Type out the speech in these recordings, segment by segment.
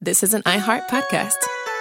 this is an iHeart podcast.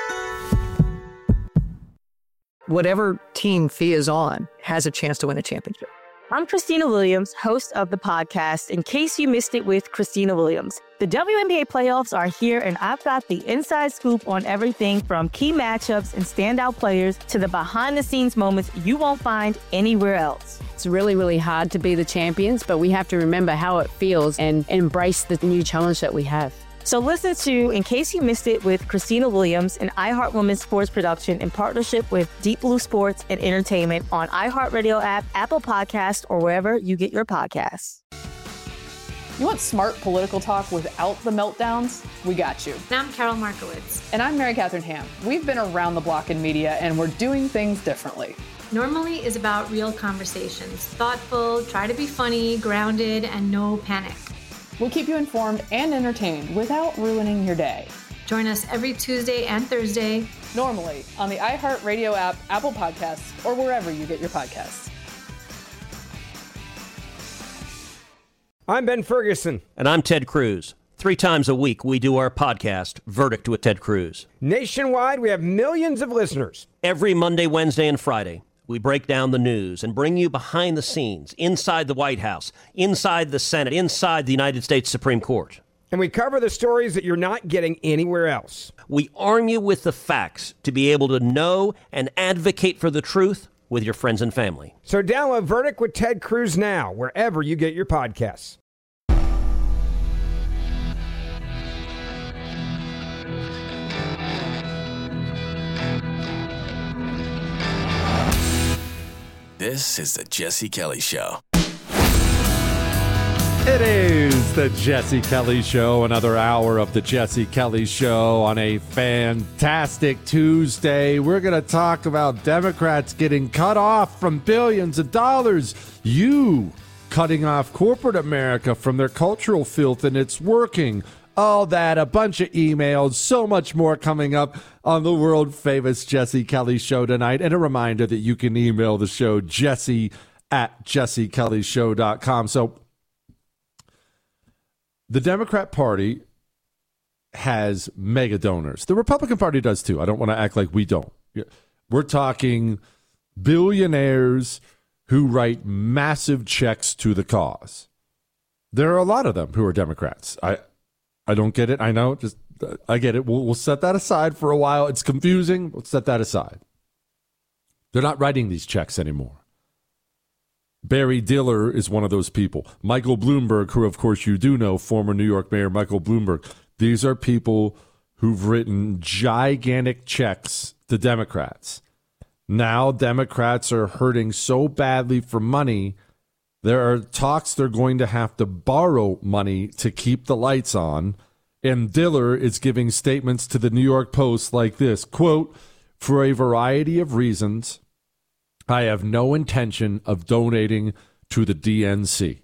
Whatever team Thea is on has a chance to win a championship. I'm Christina Williams, host of the podcast, In Case You Missed It with Christina Williams. The WNBA playoffs are here, and I've got the inside scoop on everything from key matchups and standout players to the behind-the-scenes moments you won't find anywhere else. It's really, really hard to be the champions, but we have to remember how it feels and embrace the new challenge that we have. So listen to In Case You Missed It with Christina Williams, an iHeart Women's Sports production in partnership with Deep Blue Sports and Entertainment on iHeartRadio app, Apple Podcasts, or wherever you get your podcasts. You want smart political talk without the meltdowns? We got you. And I'm Carol Markowitz. And I'm Mary Catherine Ham. We've been around the block in media, and we're doing things differently. Normally is about real conversations. Thoughtful, try to be funny, grounded, and no panic. We'll keep you informed and entertained without ruining your day. Join us every Tuesday and Thursday. Normally on the iHeartRadio app, Apple Podcasts, or wherever you get your podcasts. I'm Ben Ferguson. And I'm Ted Cruz. 3 times a week, we do our podcast, Verdict with Ted Cruz. Nationwide, we have millions of listeners. Every Monday, Wednesday, and Friday, we break down the news and bring you behind the scenes, inside the White House, inside the Senate, inside the United States Supreme Court. And we cover the stories that you're not getting anywhere else. We arm you with the facts to be able to know and advocate for the truth with your friends and family. So download Verdict with Ted Cruz now, wherever you get your podcasts. This is the Jesse Kelly Show. It is the Jesse Kelly Show, another hour of the Jesse Kelly Show on a fantastic Tuesday. We're going to talk about Democrats getting cut off from billions of dollars. You cutting off corporate America from their cultural filth, and it's working. All that, a bunch of emails, so much more coming up on the world-famous Jesse Kelly Show tonight. And a reminder that you can email the show, jesse@jessekellyshow.com. So the Democrat Party has mega donors. The Republican Party does too. I don't want to act like we don't. We're talking billionaires who write massive checks to the cause. There are a lot of them who are Democrats. I don't get it. I know. I get it. We'll set that aside for a while. It's confusing. Let's set that aside. They're not writing these checks anymore. Barry Diller is one of those people. Michael Bloomberg, who of course you do know, former New York Mayor Michael Bloomberg. These are people who've written gigantic checks to Democrats. Now Democrats are hurting so badly for money. There are talks they're going to have to borrow money to keep the lights on. And Diller is giving statements to the New York Post like this, quote, "For a variety of reasons, I have no intention of donating to the DNC."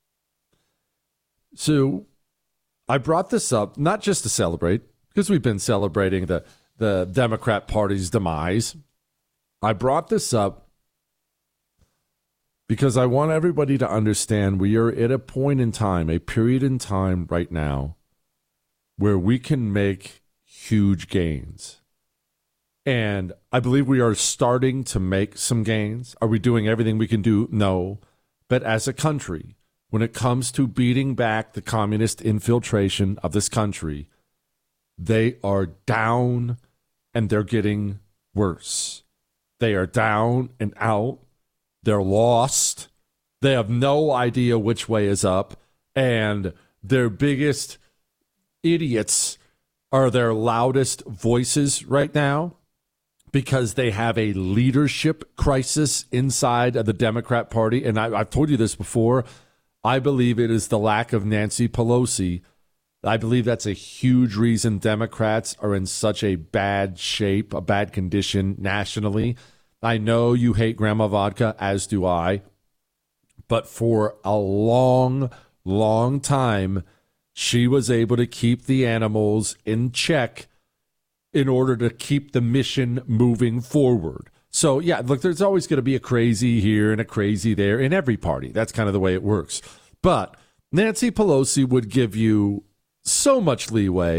So I brought this up not just to celebrate, because we've been celebrating the Democrat Party's demise. I brought this up because I want everybody to understand we are at a point in time, a period in time right now, where we can make huge gains. And I believe we are starting to make some gains. Are we doing everything we can do? No. But as a country, when it comes to beating back the communist infiltration of this country, they are down and they're getting worse. They are down and out. They're lost. They have no idea which way is up. And their biggest idiots are their loudest voices right now because they have a leadership crisis inside of the Democrat Party. And I've told you this before. I believe it is the lack of Nancy Pelosi. I believe that's a huge reason Democrats are in such a bad shape, a bad condition nationally. I know you hate Grandma Vodka, as do I. But for a long, long time, she was able to keep the animals in check in order to keep the mission moving forward. So, yeah, look, there's always going to be a crazy here and a crazy there in every party. That's kind of the way it works. But Nancy Pelosi would give you so much leeway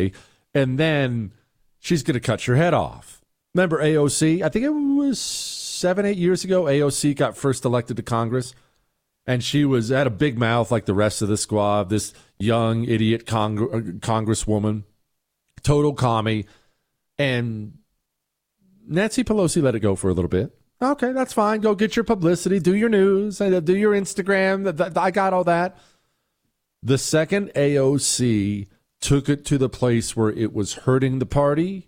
and then she's going to cut your head off. Remember AOC? I think it was 7-8 years ago, AOC got first elected to Congress, and she had a big mouth like the rest of the squad, this young idiot congresswoman, total commie, and Nancy Pelosi let it go for a little bit. Okay, that's fine. Go get your publicity, do your news, do your Instagram. I got all that. The second AOC took it to the place where it was hurting the party,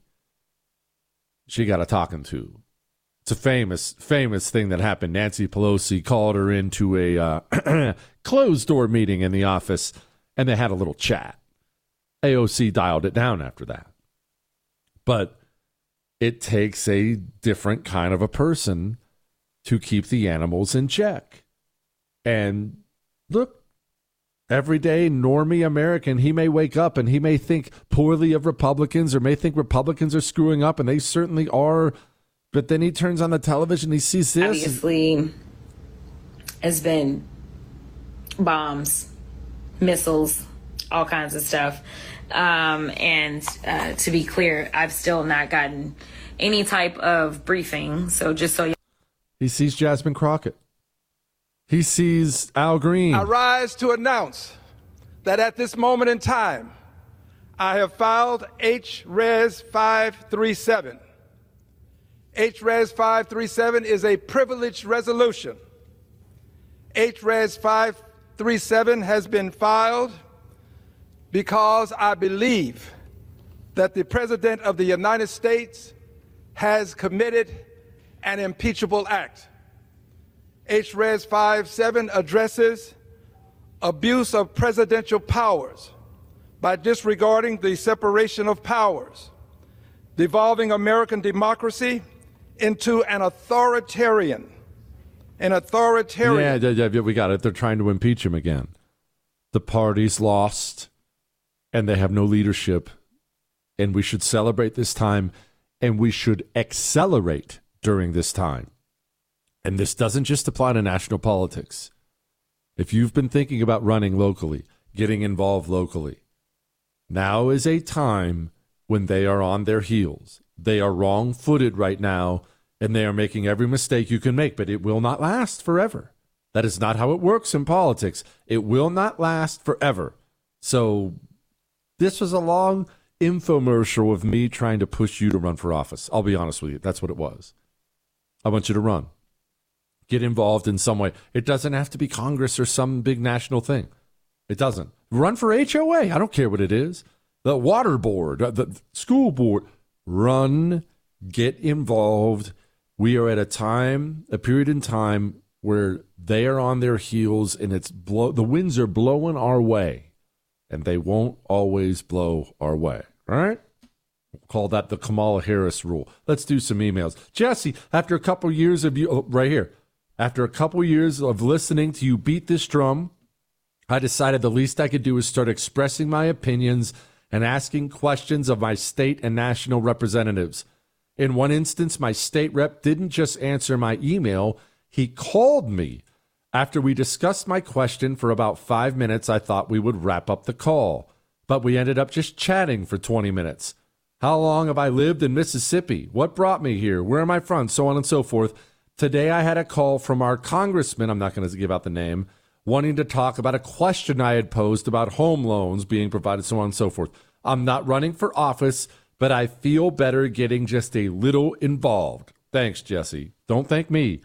she got a talking to. It's a famous thing that happened. Nancy Pelosi called her into a closed-door meeting in the office, and they had a little chat. AOC dialed it down after that. But it takes a different kind of a person to keep the animals in check. And look, everyday normie American, he may wake up and he may think poorly of Republicans or may think Republicans are screwing up, and they certainly are. But then he turns on the television, he sees this. Obviously, has been bombs, missiles, all kinds of stuff. And to be clear, I've still not gotten any type of briefing. So just so you... He sees Jasmine Crockett. He sees Al Green. I rise to announce that at this moment in time, I have filed HRES 537. HRES 537 is a privileged resolution. HRES 537 has been filed because I believe that the President of the United States has committed an impeachable act. HRES 57 addresses abuse of presidential powers by disregarding the separation of powers, devolving American democracy into an authoritarian. Yeah, we got it. They're trying to impeach him again. The party's lost, and they have no leadership, and we should celebrate this time, and we should accelerate during this time. And this doesn't just apply to national politics. If you've been thinking about running locally, getting involved locally, now is a time when they are on their heels. They are wrong-footed right now, and they are making every mistake you can make, but it will not last forever. That is not how it works in politics. It will not last forever. So this was a long infomercial of me trying to push you to run for office. I'll be honest with you. That's what it was. I want you to run. Get involved in some way. It doesn't have to be Congress or some big national thing. It doesn't. Run for HOA. I don't care what it is. The water board, the school board. Run. Get involved. We are at a period in time where they are on their heels, and the winds are blowing our way, and they won't always blow our way. All right? We'll call that the Kamala Harris rule. Let's do some emails. Jesse, after a couple years of you, right here, after a couple years of listening to you beat this drum, I decided the least I could do is start expressing my opinions and asking questions of my state and national representatives. In one instance, my state rep didn't just answer my email, he called me. After we discussed my question for about 5 minutes, I thought we would wrap up the call. But we ended up just chatting for 20 minutes. How long have I lived in Mississippi? What brought me here? Where am I from? So on and so forth. Today I had a call from our congressman, I'm not going to give out the name, wanting to talk about a question I had posed about home loans being provided, so on and so forth. I'm not running for office, but I feel better getting just a little involved. Thanks, Jesse. Don't thank me.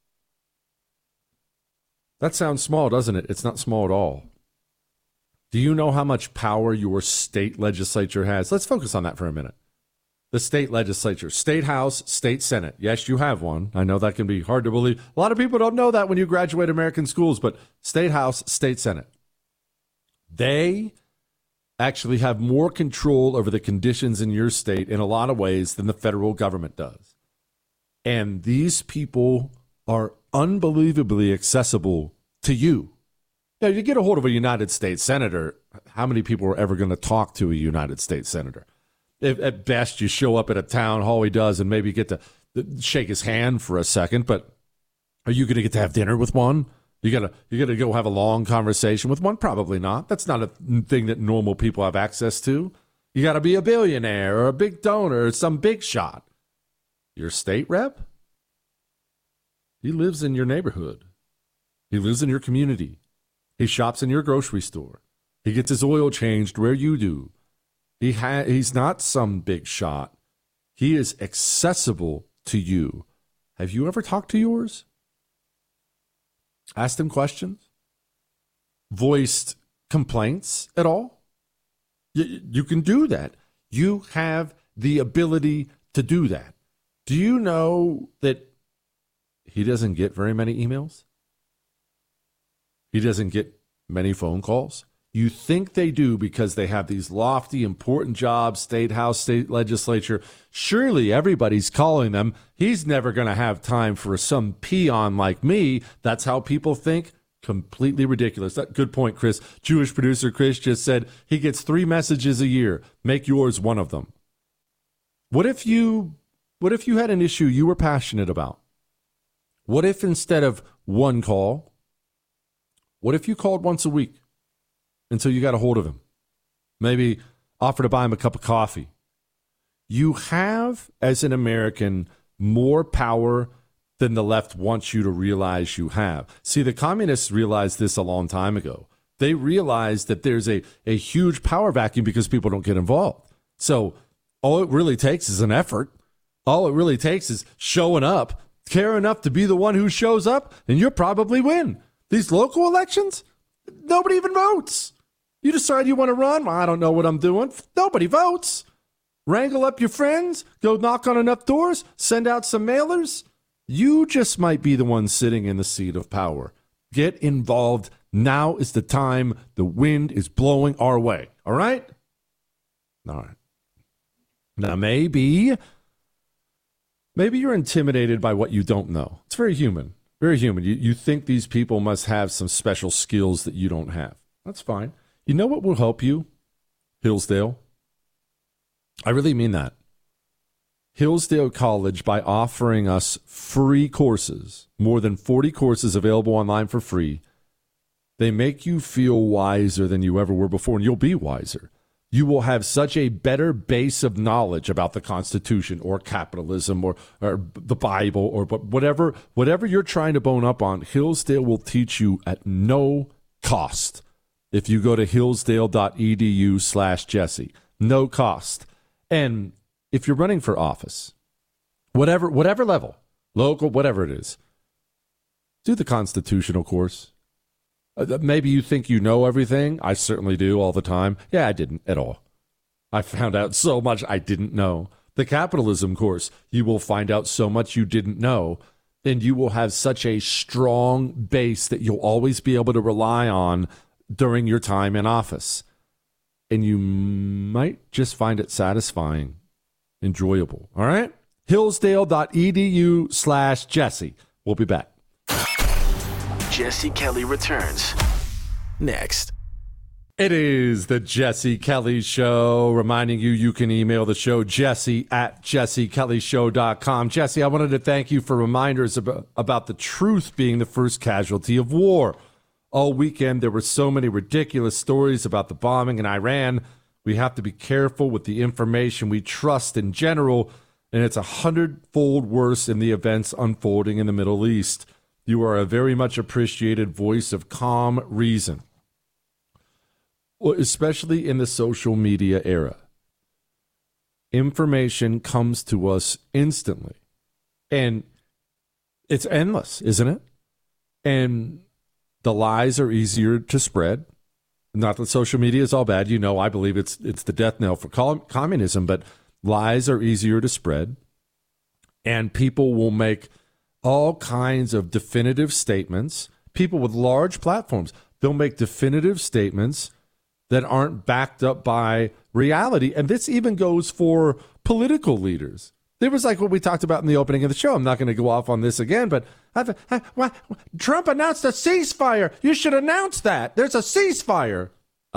That sounds small, doesn't it? It's not small at all. Do you know how much power your state legislature has? Let's focus on that for a minute. The state legislature, state house, state senate. Yes, you have one. I know that can be hard to believe. A lot of people don't know that when you graduate American schools, but state house, state senate. They actually have more control over the conditions in your state in a lot of ways than the federal government does. And these people are unbelievably accessible to you. Now, you get a hold of a United States senator, how many people are ever going to talk to a United States senator? If at best you show up at a town hall, he does, and maybe get to shake his hand for a second, but are you going to get to have dinner with one? You're gonna go have a long conversation with one? Probably not. That's not a thing that normal people have access to. You got to be a billionaire or a big donor or some big shot. Your state rep? He lives in your neighborhood. He lives in your community. He shops in your grocery store. He gets his oil changed where you do. He's not some big shot. He is accessible to you. Have you ever talked to yours? Asked him questions? Voiced complaints at all? You can do that. You have the ability to do that. Do you know that he doesn't get very many emails? He doesn't get many phone calls? You think they do because they have these lofty, important jobs, state house, state legislature. Surely everybody's calling them. He's never going to have time for some peon like me. That's how people think. Completely ridiculous. Good point, Chris. Jewish producer Chris just said he gets 3 messages a year. Make yours one of them. What if you had an issue you were passionate about? What if instead of one call, what if you called once a week until you got a hold of him? Maybe offer to buy him a cup of coffee. You have, as an American, more power than the left wants you to realize you have. See, the communists realized this a long time ago. They realized that there's a huge power vacuum because people don't get involved. So all it really takes is an effort. All it really takes is showing up, care enough to be the one who shows up, and you'll probably win. These local elections, nobody even votes. You decide you want to run? Well, I don't know what I'm doing. Nobody votes. Wrangle up your friends, go knock on enough doors, send out some mailers. You just might be the one sitting in the seat of power. Get involved. Now is the time. The wind is blowing our way. All right? All right. Now, maybe you're intimidated by what you don't know. It's very human. Very human. You think these people must have some special skills that you don't have. That's fine. You know what will help you? Hillsdale. I really mean that. Hillsdale College, by offering us free courses, more than 40 courses available online for free, they make you feel wiser than you ever were before, and you'll be wiser. You will have such a better base of knowledge about the Constitution or capitalism or the Bible or whatever you're trying to bone up on. Hillsdale will teach you at no cost if you go to hillsdale.edu/Jesse. No cost. And if you're running for office, whatever level, local, whatever it is, do the constitutional course. Maybe you think you know everything. I certainly do all the time. Yeah, I didn't at all. I found out so much I didn't know. The capitalism course, you will find out so much you didn't know, and you will have such a strong base that you'll always be able to rely on during your time in office. And you might just find it satisfying. Enjoyable. All right? Hillsdale.edu/Jesse. We'll be back. Jesse Kelly returns next. It is the Jesse Kelly Show, reminding you can email the show, jesse@jessekellyshow.com. Jesse, I wanted to thank you for reminders about the truth being the first casualty of war. All weekend, there were so many ridiculous stories about the bombing in Iran. We have to be careful with the information we trust in general, and it's 100-fold worse in the events unfolding in the Middle East. You are a very much appreciated voice of calm reason, especially in the social media era. Information comes to us instantly, and it's endless, isn't it? And the lies are easier to spread. Not that social media is all bad. You know, I believe it's the death knell for communism, but lies are easier to spread, and people will make all kinds of definitive statements. People with large platforms, they'll make definitive statements that aren't backed up by reality. And this even goes for political leaders. There was like what we talked about in the opening of the show. I'm not going to go off on this again, but Trump announced a ceasefire. You should announce that. There's a ceasefire.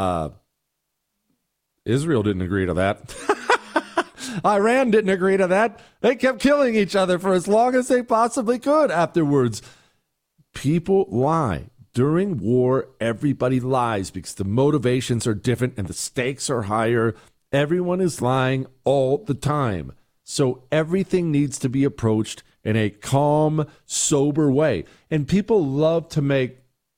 Israel didn't agree to that. Iran didn't agree to that. They kept killing each other for as long as they possibly could afterwards. People lie. During war, everybody lies because the motivations are different and the stakes are higher. Everyone is lying all the time. So everything needs to be approached in a calm, sober way. And people love to make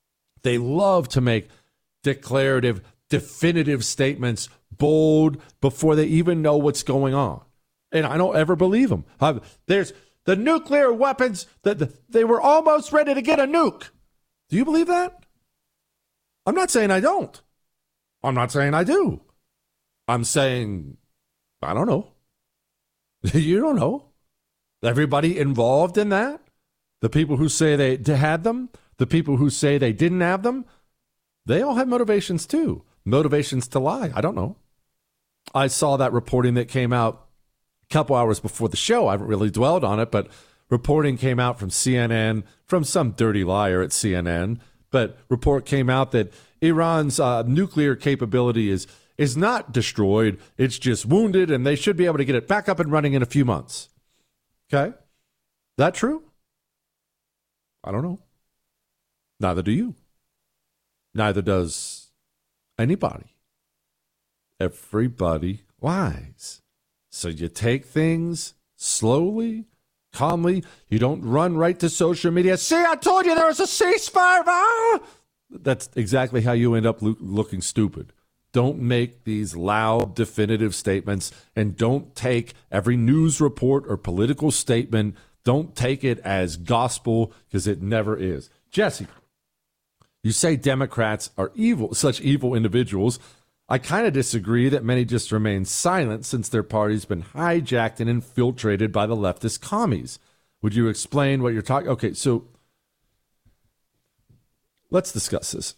declarative, definitive statements, bold, before they even know what's going on. And I don't ever believe them. There's the nuclear weapons, they were almost ready to get a nuke. Do you believe that? I'm not saying I don't. I'm not saying I do. I'm saying, I don't know. You don't know. Everybody involved in that, the people who say they had them, the people who say they didn't have them, they all have motivations too. Motivations to lie. I don't know. I saw that reporting that came out a couple hours before the show. I haven't really dwelled on it, but reporting came out from CNN, from some dirty liar at CNN. But report came out that Iran's nuclear capability is not destroyed. It's just wounded, and they should be able to get it back up and running in a few months. Okay? That true? I don't know. Neither do you. Neither does anybody. Everybody lies. So you take things slowly, calmly. You don't run right to social media. See, I told you there was a ceasefire. Ah! That's exactly how you end up looking stupid. Don't make these loud, definitive statements, and don't take every news report or political statement, don't take it as gospel, because it never is. Jesse, you say Democrats are evil, such evil individuals. I kind of disagree that many just remain silent since their party's been hijacked and infiltrated by the leftist commies. Would you explain what you're talking? Okay, so let's discuss this.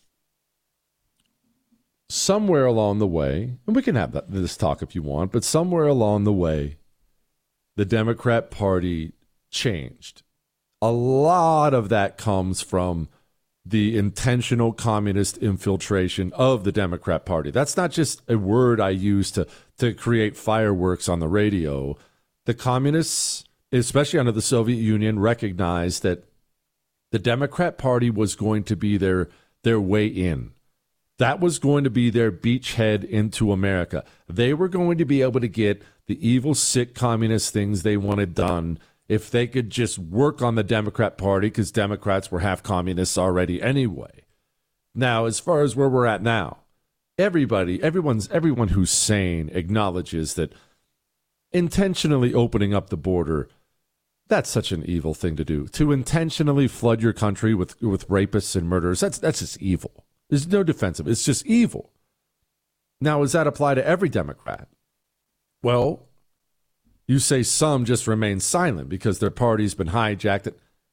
Somewhere along the way, and we can have this talk if you want, but somewhere along the way, the Democrat Party changed. A lot of that comes from the intentional communist infiltration of the Democrat Party. That's not just a word I use to create fireworks on the radio. The communists, especially under the Soviet Union, recognized that the Democrat Party was going to be their way in. That was going to be their beachhead into America. They were going to be able to get the evil, sick communist things they wanted done if they could just work on the Democrat Party, because Democrats were half communists already anyway. Now, as far as where we're at now, everyone who's sane acknowledges that intentionally opening up the border, that's such an evil thing to do. To intentionally flood your country with rapists and murderers, that's just evil. There's no defensive. It's just evil. Now, does that apply to every Democrat? Well, you say some just remain silent because their party's been hijacked.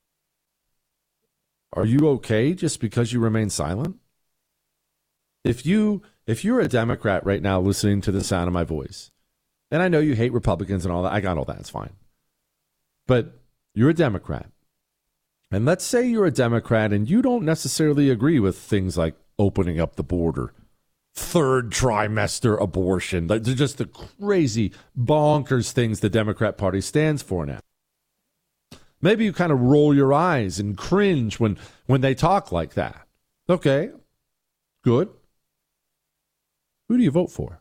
Are you okay just because you remain silent? If you're a Democrat right now listening to the sound of my voice, and I know you hate Republicans and all that, I got all that, it's fine. But you're a Democrat. And let's say you're a Democrat and you don't necessarily agree with things like opening up the border, third trimester abortion. They're just the crazy, bonkers things the Democrat Party stands for now. Maybe you kind of roll your eyes and cringe when they talk like that. Okay, good. Who do you vote for?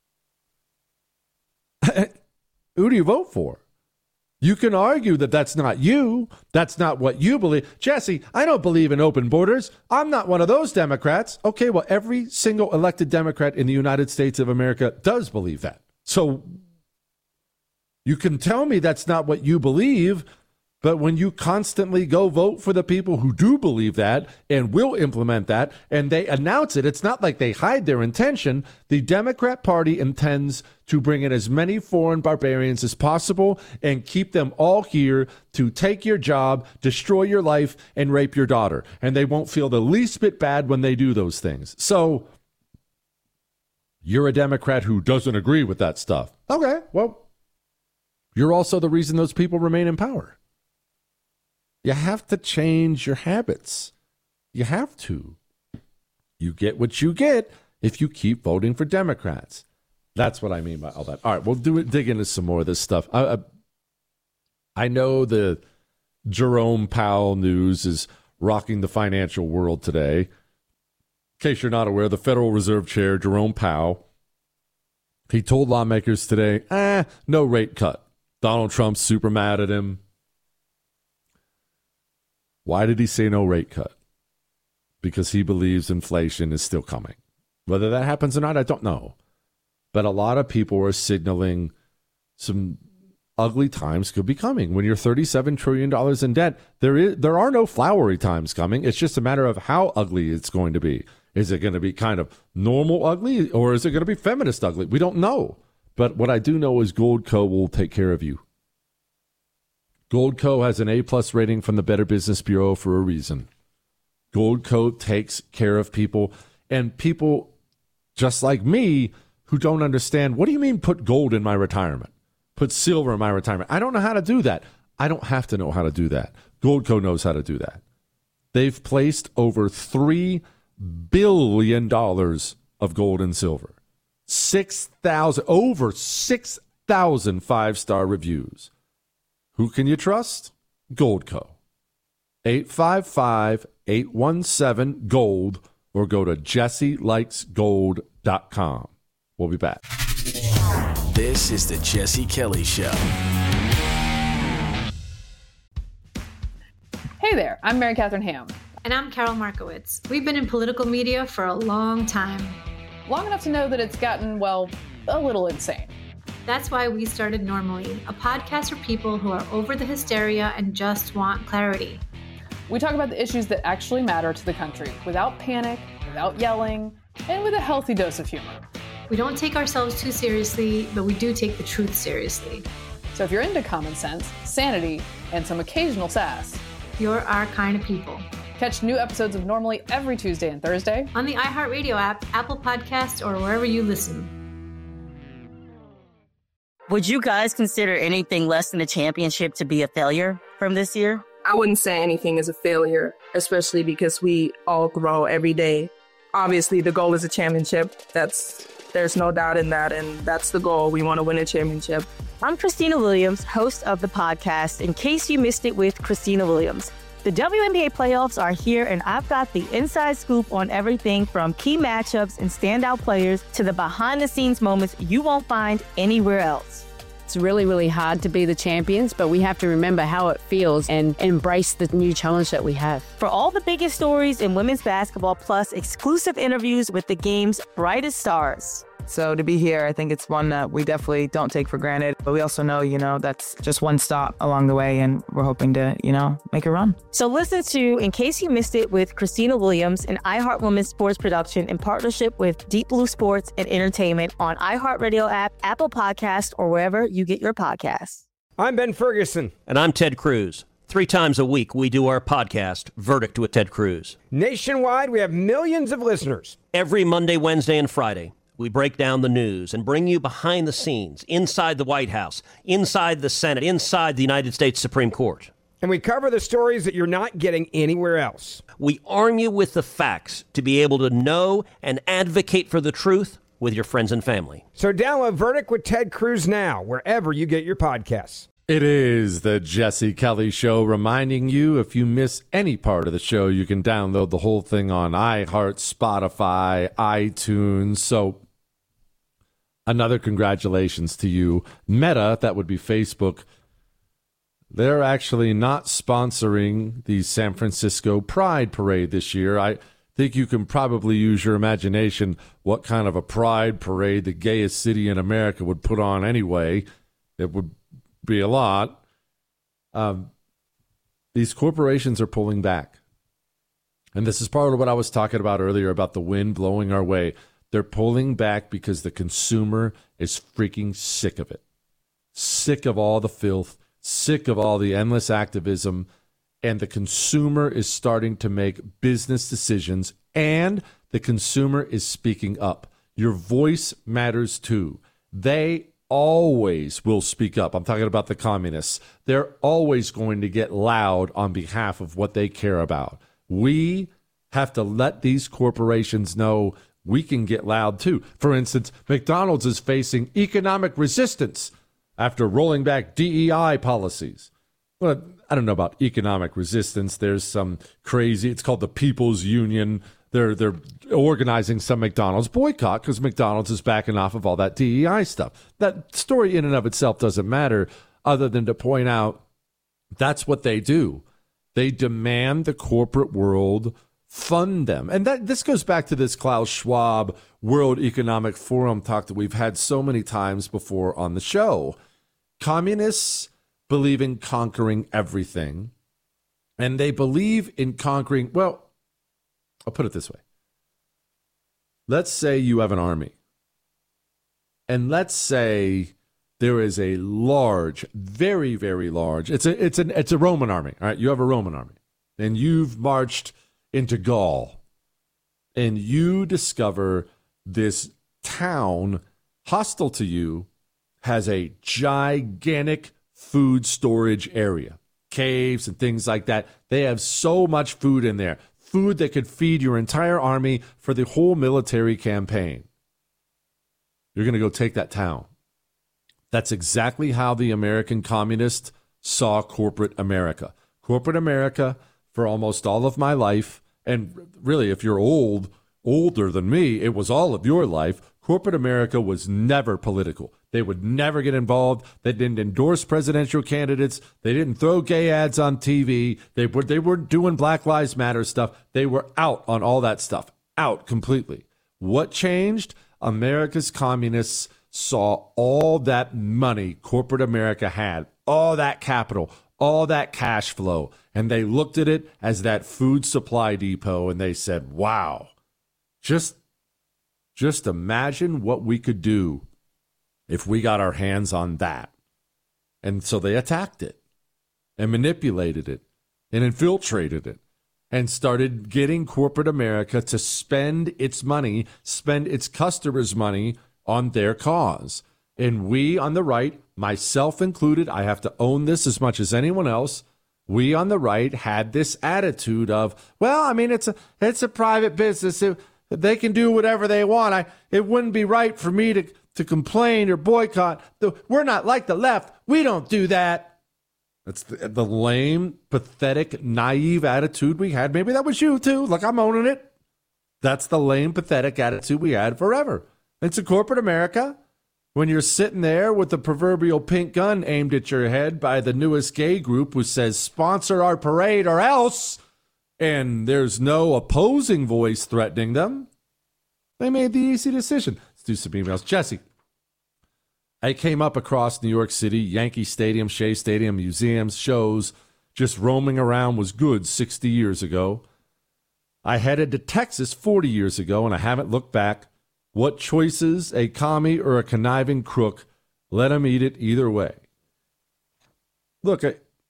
Who do you vote for? You can argue that that's not you. That's not what you believe. Jesse, I don't believe in open borders. I'm not one of those Democrats. Okay, well, every single elected Democrat in the United States of America does believe that. So you can tell me that's not what you believe, but when you constantly go vote for the people who do believe that and will implement that, and they announce it, it's not like they hide their intention. The Democrat Party intends to bring in as many foreign barbarians as possible and keep them all here to take your job, destroy your life, and rape your daughter. And they won't feel the least bit bad when they do those things. So you're a Democrat who doesn't agree with that stuff. Okay, well, you're also the reason those people remain in power. You have to change your habits. You have to. You get what you get if you keep voting for Democrats. That's what I mean by all that. All right, we'll dig into some more of this stuff. I know the Jerome Powell news is rocking the financial world today. In case you're not aware, the Federal Reserve Chair, Jerome Powell, He told lawmakers today, no rate cut. Donald Trump's super mad at him. Why did he say no rate cut? Because he believes inflation is still coming. Whether that happens or not, I don't know. But a lot of people are signaling some ugly times could be coming. When you're $37 trillion in debt, there are no flowery times coming. It's just a matter of how ugly it's going to be. Is it going to be kind of normal ugly, or is it going to be feminist ugly? We don't know. But what I do know is Goldco will take care of you. Goldco has an A+ rating from the Better Business Bureau for a reason. Goldco takes care of people, and people just like me who don't understand, what do you mean put gold in my retirement? Put silver in my retirement? I don't know how to do that. I don't have to know how to do that. Goldco knows how to do that. They've placed over $3 billion of gold and silver. Over 6,000 five-star reviews. Who can you trust? Goldco. 855-817-GOLD or go to JesseLikesGold.com. We'll be back. This is the Jesse Kelly Show. Hey there, I'm Mary Catherine Ham. And I'm Carol Markowitz. We've been in political media for a long time. Long enough to know that it's gotten, well, a little insane. That's why we started Normally, a podcast for people who are over the hysteria and just want clarity. We talk about the issues that actually matter to the country without panic, without yelling, and with a healthy dose of humor. We don't take ourselves too seriously, but we do take the truth seriously. So if you're into common sense, sanity, and some occasional sass, you're our kind of people. Catch new episodes of Normally every Tuesday and Thursday on the iHeartRadio app, Apple Podcasts, or wherever you listen. Would you guys consider anything less than a championship to be a failure from this year? I wouldn't say anything is a failure, especially because we all grow every day. Obviously, the goal is a championship. There's no doubt in that, and that's the goal. We want to win a championship. I'm Christina Williams, host of the podcast In Case You Missed It with Christina Williams. The WNBA playoffs are here, and I've got the inside scoop on everything from key matchups and standout players to the behind-the-scenes moments you won't find anywhere else. It's really, really hard to be the champions, but we have to remember how it feels and embrace the new challenge that we have. For all the biggest stories in women's basketball, plus exclusive interviews with the game's brightest stars. So to be here, I think it's one that we definitely don't take for granted. But we also know, that's just one stop along the way, and we're hoping to, make a run. So listen to In Case You Missed It with Christina Williams, an iHeart Women's sports production in partnership with Deep Blue Sports and Entertainment on iHeartRadio app, Apple Podcasts, or wherever you get your podcasts. I'm Ben Ferguson. And I'm Ted Cruz. 3 times a week, we do our podcast, Verdict with Ted Cruz. Nationwide, we have millions of listeners. Every Monday, Wednesday, and Friday, we break down the news and bring you behind the scenes, inside the White House, inside the Senate, inside the United States Supreme Court. And we cover the stories that you're not getting anywhere else. We arm you with the facts to be able to know and advocate for the truth with your friends and family. So download Verdict with Ted Cruz now, wherever you get your podcasts. It is the Jesse Kelly Show, reminding you if you miss any part of the show, you can download the whole thing on iHeart, Spotify, iTunes. So another congratulations to you. Meta, that would be Facebook, they're actually not sponsoring the San Francisco Pride Parade this year. I think you can probably use your imagination what kind of a pride parade the gayest city in America would put on anyway. It would be a lot. These corporations are pulling back. And this is part of what I was talking about earlier about the wind blowing our way. They're pulling back because the consumer is freaking sick of it. Sick of all the filth, sick of all the endless activism, and the consumer is starting to make business decisions, and the consumer is speaking up. Your voice matters too. They always will speak up. I'm talking about the communists. They're always going to get loud on behalf of what they care about. We have to let these corporations know we can get loud too. For instance, McDonald's is facing economic resistance after rolling back DEI policies. Well, I don't know about economic resistance. There's some crazy, it's called the People's Union they're organizing some McDonald's boycott because McDonald's is backing off of all that DEI stuff. That story in and of itself doesn't matter, other than to point out that's what they do. They demand the corporate world fund them. And this goes back to this Klaus Schwab World Economic Forum talk that we've had so many times before on the show. Communists believe in conquering everything, and they believe in conquering, well, I'll put it this way. Let's say you have an army, and let's say there is a large, very, very large, it's a Roman army, all right? You have a Roman army, and you've marched into Gaul, and you discover this town hostile to you has a gigantic food storage area, caves and things like that. They have so much food in there, food that could feed your entire army for the whole military campaign. You're going to go take that town. That's exactly how the American communists saw corporate America. Corporate America, for almost all of my life, and really, if you're older than me, it was all of your life, corporate America was never political. They would never get involved. They didn't endorse presidential candidates. They didn't throw gay ads on TV. They weren't doing Black Lives Matter stuff. They were out on all that stuff. Out completely. What changed? America's communists saw all that money corporate America had, all that capital, all that cash flow, and they looked at it as that food supply depot, and they said, wow, just imagine what we could do if we got our hands on that. And so they attacked it and manipulated it and infiltrated it and started getting corporate America to spend its money, spend its customers' money on their cause. And we on the right, myself included, I have to own this as much as anyone else, we on the right had this attitude of, well, I mean, it's a private business. They can do whatever they want. It wouldn't be right for me to complain or boycott. We're not like the left. We don't do that. That's the lame, pathetic, naive attitude we had. Maybe that was you too. Like, I'm owning it. That's the lame, pathetic attitude we had forever. It's a corporate America. When you're sitting there with the proverbial pink gun aimed at your head by the newest gay group who says, sponsor our parade or else, and there's no opposing voice threatening them, they made the easy decision. Let's do some emails. Jesse, I came up across New York City, Yankee Stadium, Shea Stadium, museums, shows. Just roaming around was good 60 years ago. I headed to Texas 40 years ago, and I haven't looked back. What choices, a commie or a conniving crook, let him eat it either way. Look,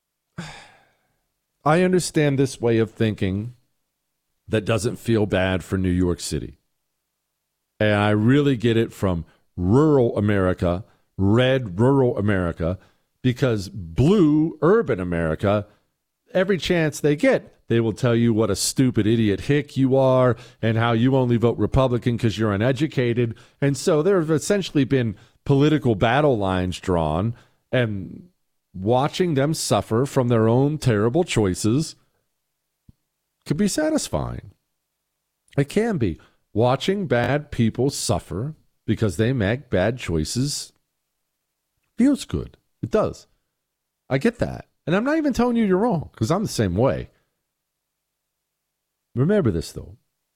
I understand this way of thinking that doesn't feel bad for New York City. And I really get it from rural America, red rural America, because blue urban America, every chance they get, they will tell you what a stupid idiot hick you are and how you only vote Republican because you're uneducated. And so there have essentially been political battle lines drawn, and watching them suffer from their own terrible choices could be satisfying. It can be. Watching bad people suffer because they make bad choices feels good. It does. I get that. And I'm not even telling you you're wrong, because I'm the same way. Remember this, though.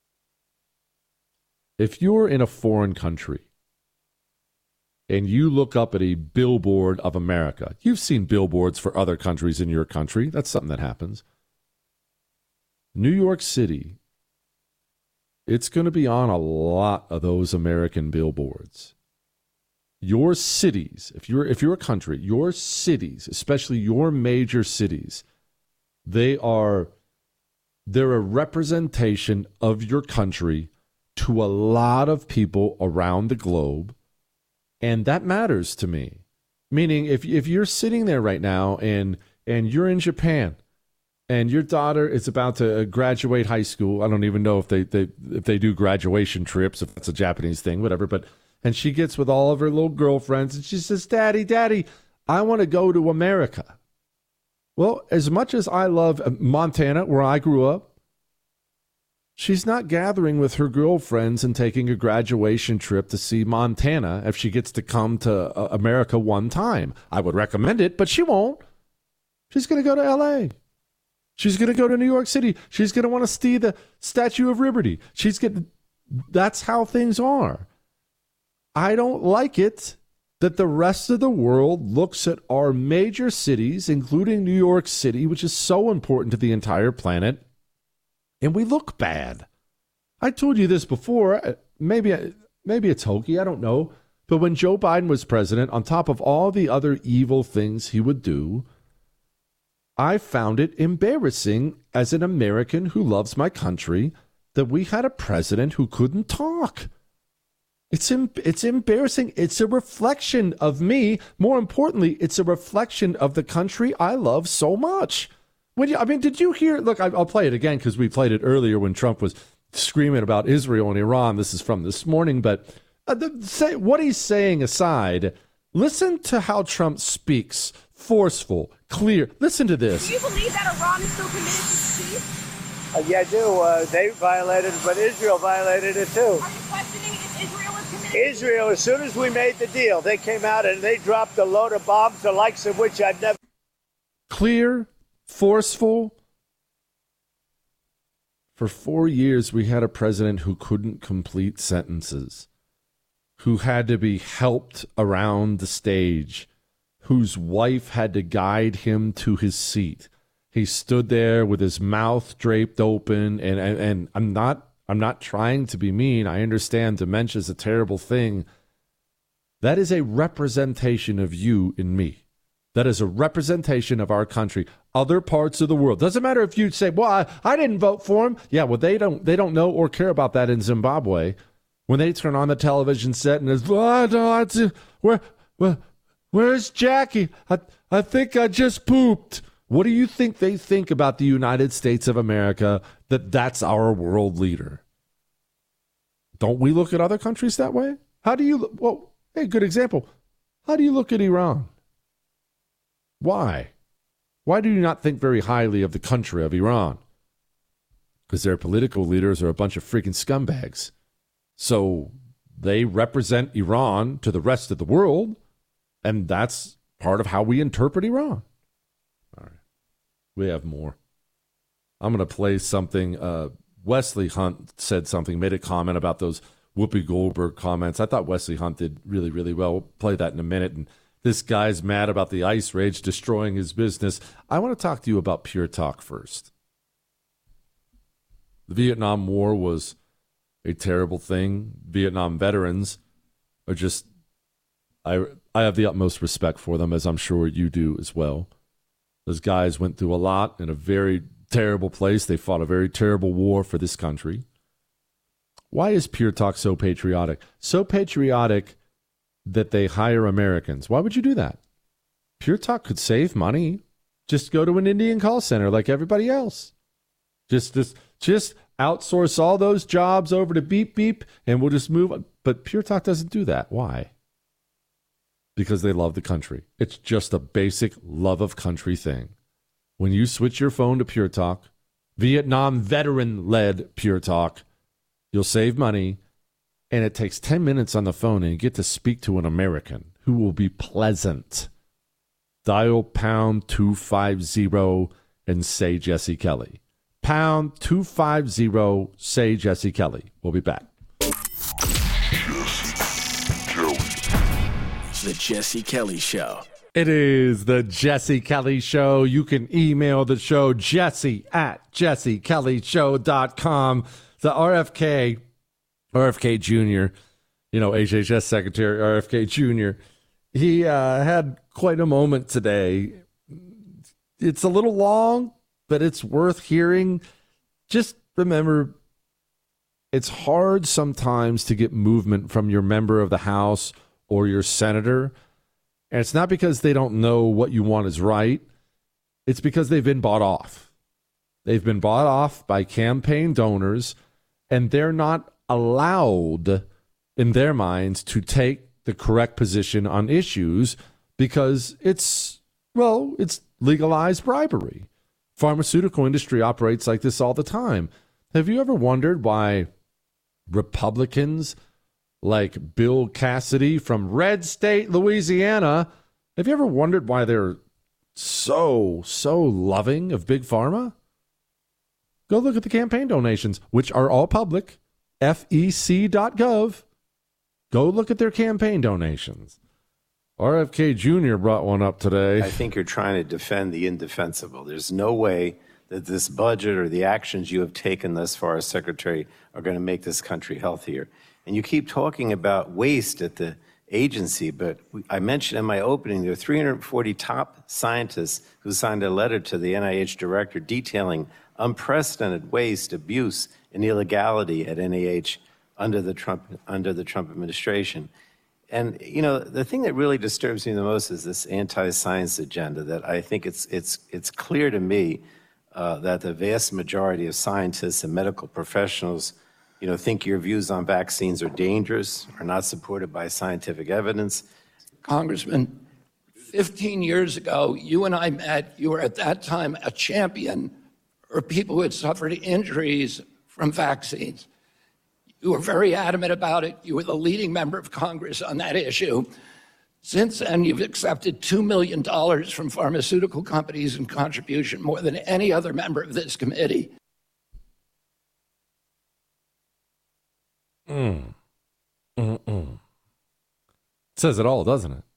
If you're in a foreign country and you look up at a billboard of America, you've seen billboards for other countries in your country. That's something that happens. New York City, it's going to be on a lot of those American billboards. Your cities, if you're a country, your cities, especially your major cities, they're a representation of your country to a lot of people around the globe, and that matters to me. Meaning, if you're sitting there right now and you're in Japan, and your daughter is about to graduate high school, I don't even know if they do graduation trips, if that's a Japanese thing, whatever, and she gets with all of her little girlfriends, and she says, Daddy, I want to go to America. Well, as much as I love Montana, where I grew up, She's not gathering with her girlfriends and taking a graduation trip to see Montana if she gets to come to America one time. I would recommend it, but she won't. She's going to go to L.A. She's going to go to New York City. She's going to want to see the Statue of Liberty. That's how things are. I don't like it that the rest of the world looks at our major cities, including New York City, which is so important to the entire planet, and we look bad. I told you this before. Maybe it's hokey. I don't know. But when Joe Biden was president, on top of all the other evil things he would do, I found it embarrassing as an American who loves my country that we had a president who couldn't talk. It's embarrassing. It's a reflection of me. More importantly, it's a reflection of the country I love so much. Did you hear? Look, I'll play it again because we played it earlier when Trump was screaming about Israel and Iran. This is from this morning. But what he's saying aside, listen to how Trump speaks. Forceful, clear. Listen to this. Do you believe that Iran is still committed to peace? Yeah, I do. They violated it, but Israel violated it too. Are you questioning if Israel is committed? Israel, as soon as we made the deal, they came out and they dropped a load of bombs, the likes of which I've never. Clear, forceful. For 4 years, we had a president who couldn't complete sentences, who had to be helped around the stage, whose wife had to guide him to his seat. He stood there with his mouth draped open, and I'm not trying to be mean. I understand dementia is a terrible thing. That is a representation of you and me. That is a representation of our country. Other parts of the world. Doesn't matter if you say, well, I didn't vote for him. Yeah, well, they don't know or care about that in Zimbabwe. When they turn on the television set and it's, where's Jackie? I think I just pooped. What do you think they think about the United States of America, that's our world leader? Don't we look at other countries that way? Good example. How do you look at Iran? Why? Why do you not think very highly of the country of Iran? Because their political leaders are a bunch of freaking scumbags. So they represent Iran to the rest of the world, and that's part of how we interpret Iran. All right. We have more. I'm going to play something. Wesley Hunt said something, made a comment about those Whoopi Goldberg comments. I thought Wesley Hunt did really, really well. We'll play that in a minute. And this guy's mad about the ICE raids destroying his business. I want to talk to you about Pure Talk first. The Vietnam War was a terrible thing. Vietnam veterans are just, I have the utmost respect for them, as I'm sure you do as well. Those guys went through a lot in a very terrible place. They fought a very terrible war for this country. Why is Pure Talk so patriotic? So patriotic that they hire Americans. Why would you do that? Pure Talk could save money. Just go to an Indian call center like everybody else. Just outsource all those jobs over to Beep Beep and we'll just move. But Pure Talk doesn't do that. Why? Because they love the country. It's just a basic love of country thing. When you switch your phone to Pure Talk, Vietnam veteran-led Pure Talk, you'll save money. And it takes 10 minutes on the phone and you get to speak to an American who will be pleasant. Dial pound 250 and say Jesse Kelly. Pound 250, say Jesse Kelly. We'll be back. The Jesse Kelly Show. It is the Jesse Kelly Show. You can email the show, jesse@jessekellyshow.com. The RFK Jr., HHS Secretary RFK Jr., he had quite a moment today. It's a little long, but it's worth hearing. Just remember, it's hard sometimes to get movement from your member of the House or your senator. And it's not because they don't know what you want is right. It's because they've been bought off. They've been bought off by campaign donors, and they're not allowed in their minds to take the correct position on issues because it's legalized bribery. Pharmaceutical industry operates like this all the time. Have you ever wondered why Republicans like Bill Cassidy from Red State, Louisiana, have you ever wondered why they're so loving of Big Pharma? Go look at the campaign donations, which are all public, fec.gov. Go look at their campaign donations. RFK Jr. brought one up today. I think you're trying to defend the indefensible. There's no way that this budget or the actions you have taken thus far as secretary are going to make this country healthier. And you keep talking about waste at the agency, but I mentioned in my opening there are 340 top scientists who signed a letter to the NIH director detailing unprecedented waste, abuse, and illegality at NIH under the Trump administration. And you know, the thing that really disturbs me the most is this anti-science agenda. That I think it's clear to me that the vast majority of scientists and medical professionals, you know, think your views on vaccines are dangerous, are not supported by scientific evidence. Congressman, 15 years ago, you and I met. You were at that time a champion for people who had suffered injuries from vaccines. You were very adamant about it. You were the leading member of Congress on that issue. Since then, you've accepted $2 million from pharmaceutical companies in contribution, more than any other member of this committee. Says it all, doesn't it?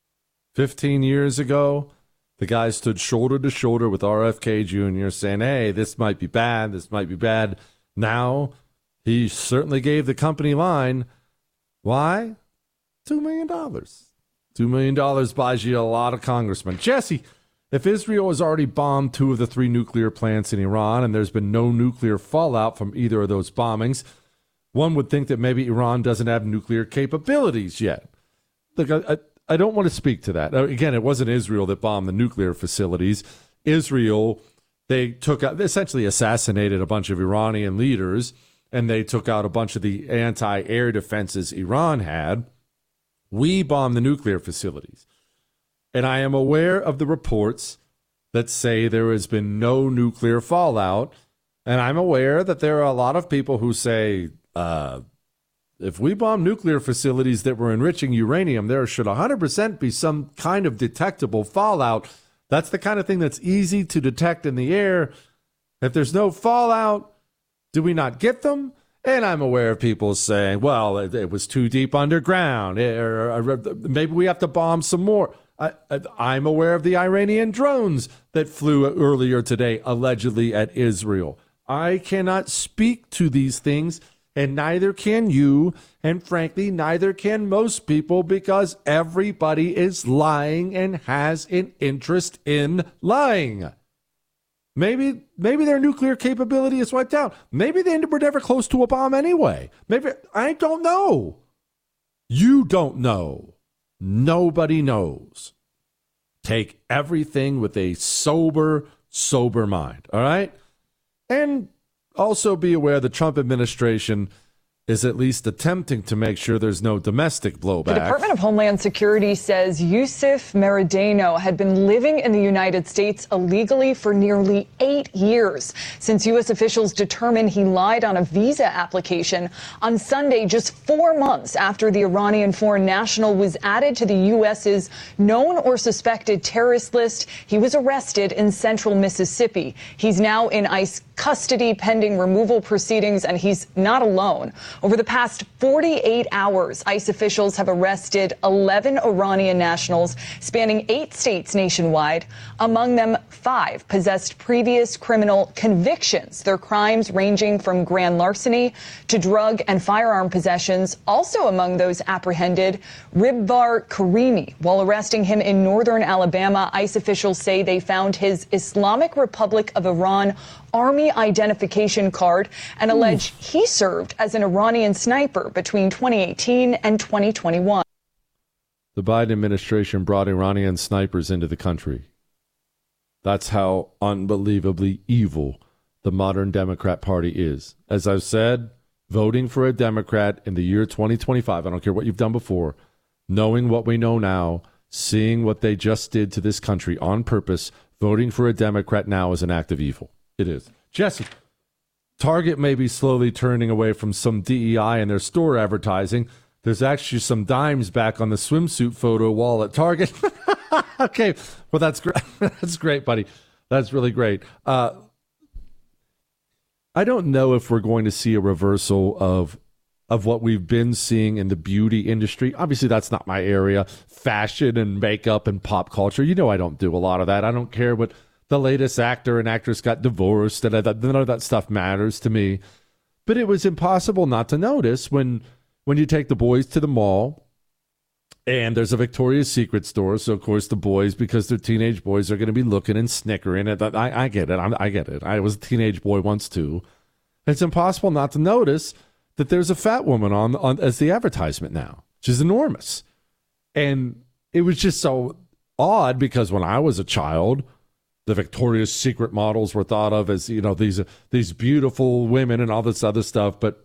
15 years ago, the guy stood shoulder to shoulder with RFK Jr. saying, hey, this might be bad, this might be bad. Now, he certainly gave the company line. Why? $2 million. $2 million buys you a lot of congressmen. Jesse, if Israel has already bombed 2 of the 3 nuclear plants in Iran and there's been no nuclear fallout from either of those bombings, one would think that maybe Iran doesn't have nuclear capabilities yet. Look, I don't want to speak to that. Again, it wasn't Israel that bombed the nuclear facilities. Israel, they took out, essentially assassinated a bunch of Iranian leaders, and they took out a bunch of the anti-air defenses Iran had. We bombed the nuclear facilities. And I am aware of the reports that say there has been no nuclear fallout. And I'm aware that there are a lot of people who say, if we bomb nuclear facilities that were enriching uranium, there should 100% be some kind of detectable fallout. That's the kind of thing that's easy to detect in the air. If there's no fallout, do we not get them? And I'm aware of people saying, well, it was too deep underground. Or maybe we have to bomb some more. I'm aware of the Iranian drones that flew earlier today, allegedly at Israel. I cannot speak to these things, and neither can you, and frankly, neither can most people, because everybody is lying and has an interest in lying. Maybe their nuclear capability is wiped out. Maybe they were never close to a bomb anyway. Maybe, I don't know. You don't know. Nobody knows. Take everything with a sober mind, all right? And also be aware the Trump administration is at least attempting to make sure there's no domestic blowback. The Department of Homeland Security says Yusuf Meridano had been living in the United States illegally for nearly 8 years since U.S. officials determined he lied on a visa application on Sunday, just 4 months after the Iranian foreign national was added to the U.S.'s known or suspected terrorist list. He was arrested in central Mississippi. He's now in ICE custody pending removal proceedings, and he's not alone. Over the past 48 hours, ICE officials have arrested 11 Iranian nationals spanning 8 states nationwide. Among them, 5 possessed previous criminal convictions, their crimes ranging from grand larceny to drug and firearm possessions. Also among those apprehended, Ribvar Karimi. While arresting him in northern Alabama, ICE officials say they found his Islamic Republic of Iran Army identification card and allege he served as an Iranian sniper between 2018 and 2021. The Biden administration brought Iranian snipers into the country. That's how unbelievably evil the modern Democrat Party is. As I've said, voting for a Democrat in the year 2025, I don't care what you've done before, knowing what we know now, seeing what they just did to this country on purpose, voting for a Democrat now is an act of evil. It is. Jesse, Target may be slowly turning away from some DEI in their store advertising. There's actually some dimes back on the swimsuit photo wall at Target. Okay, well, that's great. That's great, buddy. That's really great. I don't know if we're going to see a reversal of what we've been seeing in the beauty industry. Obviously, that's not my area. Fashion and makeup and pop culture. You know I don't do a lot of that. I don't care what the latest actor and actress got divorced. None of that stuff matters to me. But it was impossible not to notice when you take the boys to the mall and there's a Victoria's Secret store. So, of course, the boys, because they're teenage boys, are going to be looking and snickering. I get it. I get it. I was a teenage boy once, too. It's impossible not to notice that there's a fat woman on as the advertisement now. She's enormous. And it was just so odd because when I was a child, the Victoria's Secret models were thought of as, these beautiful women and all this other stuff. But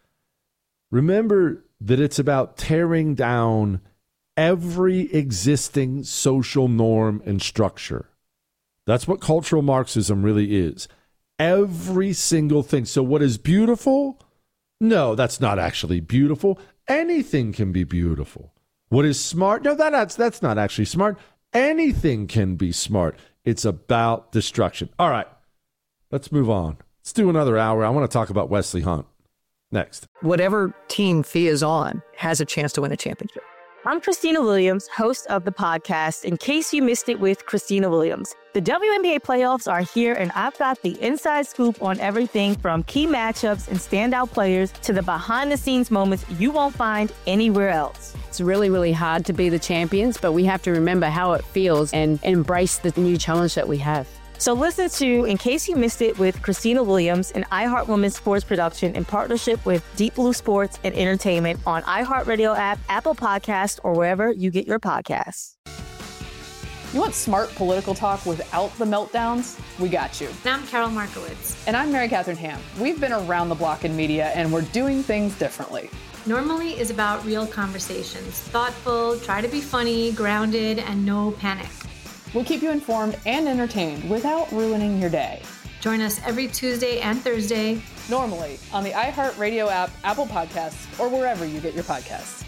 remember that it's about tearing down every existing social norm and structure. That's what cultural Marxism really is. Every single thing. So what is beautiful? No, that's not actually beautiful. Anything can be beautiful. What is smart? No, that's not actually smart. Anything can be smart. It's about destruction. All right, let's move on. Let's do another hour. I want to talk about Wesley Hunt next. Whatever team Fee is on has a chance to win a championship. I'm Christina Williams, host of the podcast, In Case You Missed It with Christina Williams. The WNBA playoffs are here, and I've got the inside scoop on everything from key matchups and standout players to the behind-the-scenes moments you won't find anywhere else. It's really, really hard to be the champions, but we have to remember how it feels and embrace the new challenge that we have. So listen to In Case You Missed It with Christina Williams, an iHeart Women's sports production in partnership with Deep Blue Sports and Entertainment on iHeartRadio app, Apple Podcasts, or wherever you get your podcasts. You want smart political talk without the meltdowns? We got you. And I'm Carol Markowitz. And I'm Mary Catherine Ham. We've been around the block in media, and we're doing things differently. Normally is about real conversations. Thoughtful, try to be funny, grounded, and no panic. We'll keep you informed and entertained without ruining your day. Join us every Tuesday and Thursday. Normally on the iHeartRadio app, Apple Podcasts, or wherever you get your podcasts.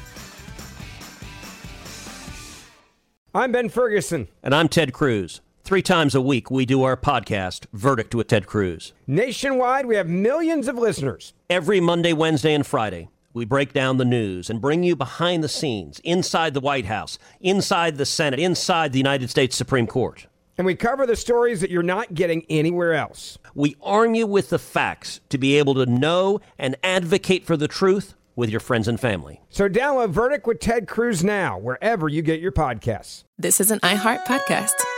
I'm Ben Ferguson. And I'm Ted Cruz. 3 times a week, we do our podcast, Verdict with Ted Cruz. Nationwide, we have millions of listeners. Every Monday, Wednesday, and Friday, we break down the news and bring you behind the scenes, inside the White House, inside the Senate, inside the United States Supreme Court. And we cover the stories that you're not getting anywhere else. We arm you with the facts to be able to know and advocate for the truth with your friends and family. So download Verdict with Ted Cruz now, wherever you get your podcasts. This is an iHeart podcast.